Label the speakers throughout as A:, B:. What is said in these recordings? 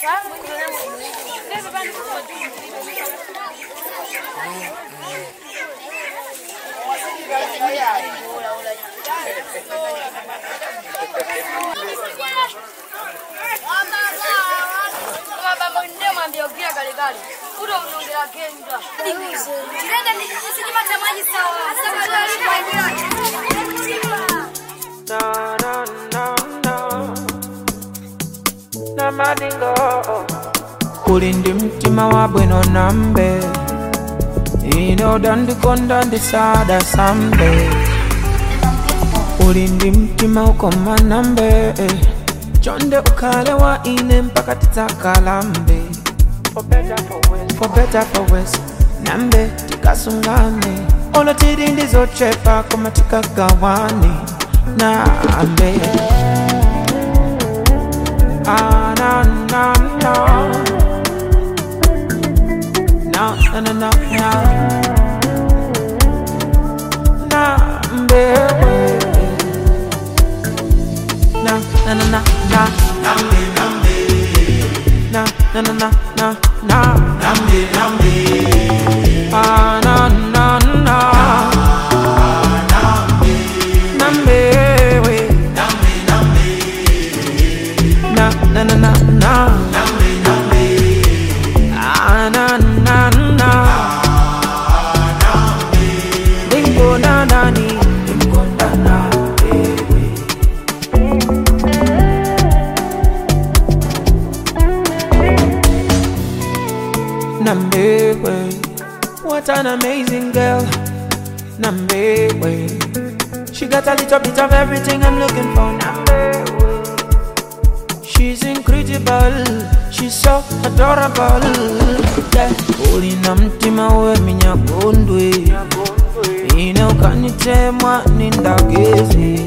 A: Kulindi mtima wa bwino nambe ino dandikonda ndisada sambe. Kulindi mtima ukoma nambe chonde ukale wa ine mpaka titakalambe. For better for worse nambe tikasungane olo tiri ndizochepa koma tikagawani nambe. Na na na na na na na nambe na na na na nambe nambe na na na na na nambe nambe na na na nambe nambe we nambe nambe na na na na nambe nambe na na na nambe dingo na nani dingo na na Nambewe, what an amazing girl. Nambewe, she got a little bit of everything I'm looking for. Nambewe, she's incredible, she's so adorable. Yeah, ulina mtima we minyakondwe ine ukanitemwa nindageze.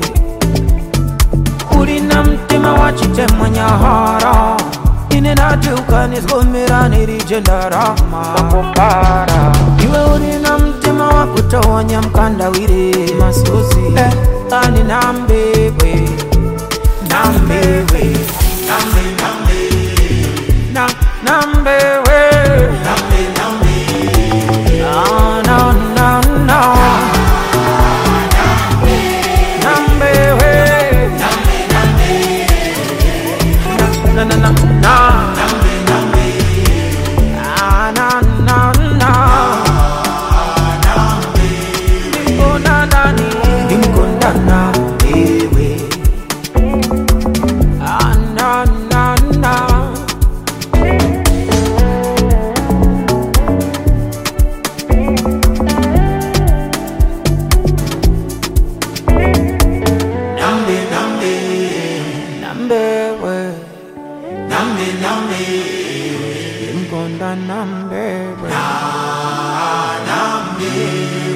A: Ulina mtima wachitemwa nyahara ine najuka nizgomera nirijendarama makopara. Iwe ulina mtima wakutonya mkandawire masusi ani nambewe nambewe nambe nambe na nambewe nambe nambe na na na na nambewe nambe nambe na na na na nambe nambe na na na nambe dingo na nani dingo na na ewe na na na nambe nambe nambewe nambe nambe mkonda nambewe nambe